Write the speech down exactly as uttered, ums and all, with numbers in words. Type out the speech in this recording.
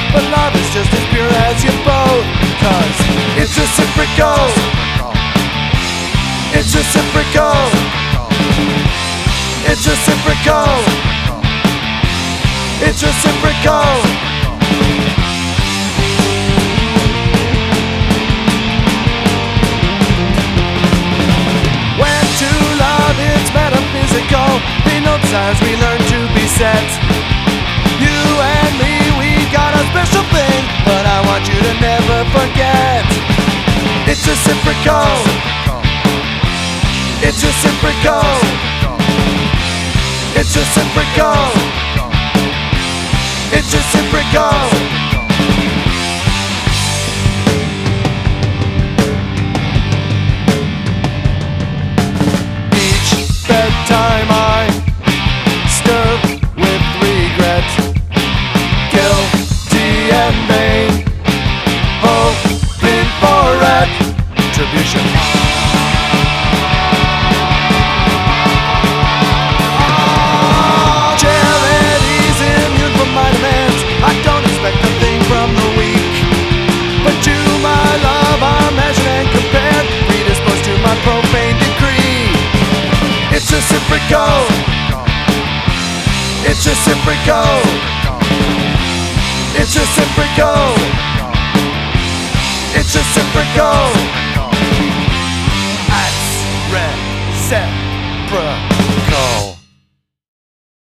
but love is just as pure as you both. Cause it's reciprocal. It's reciprocal. It's reciprocal. It's reciprocal. When to love it's metaphysical, we know desires we learn to be set. You and me, we got a special thing, but I want you to never forget. It's reciprocal. It's reciprocal. It's reciprocal. It's reciprocal. Each bedtime I stir with regret, guilty and vain, hoping for retribution. It's reciprocal. It's reciprocal. It's reciprocal. It's reciprocal. It's reciprocal.